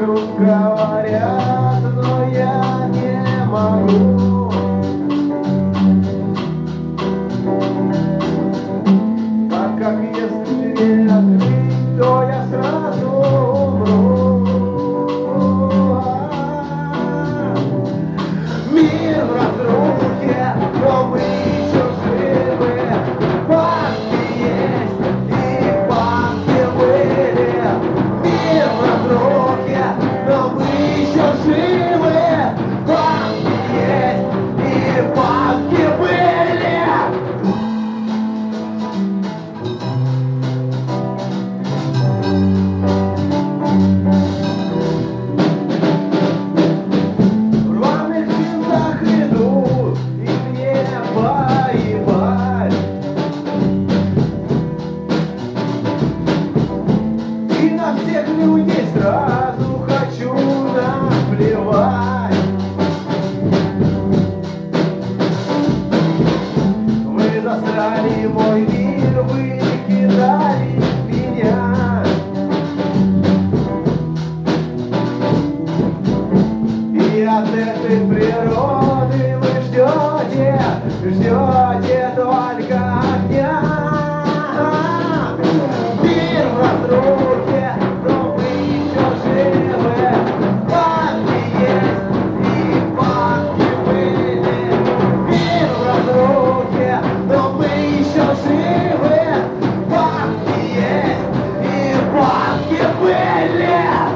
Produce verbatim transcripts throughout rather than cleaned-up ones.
вокруг говорят, но я не могу. Так как если дверь открыть, то я сразу умру. Мир в разрухе, но мы еще живы. Банки есть и банки были. Мир в разрухе, но мы еще живы. Банки есть и банки были. В рваных джинсах идут и мне поебать. И на всех людей сразу хочу наплевать. Вы засрали мой мир, вы кидали меня. И от этой природы вы ждете, ждете только огня. Мир в разрухе, но мы еще живы. Банки есть и банки были. Мир в разрухе, но мы еще живы. Банки есть и банки были.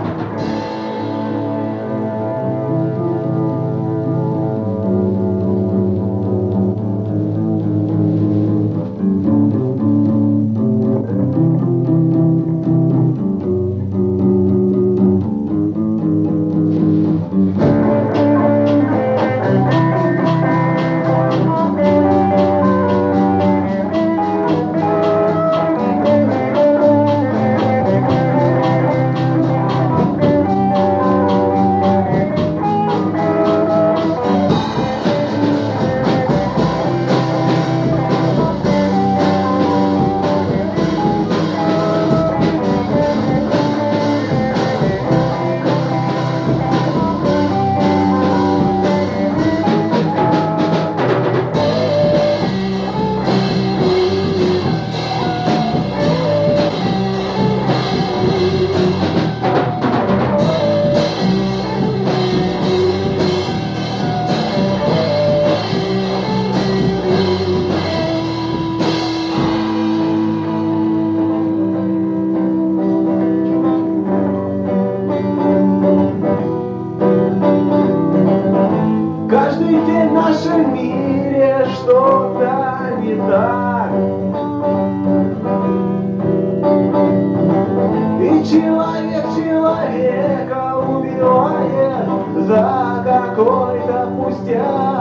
Каждый день в нашем мире что-то не так. И человек человека убивает за какой-то пустяк.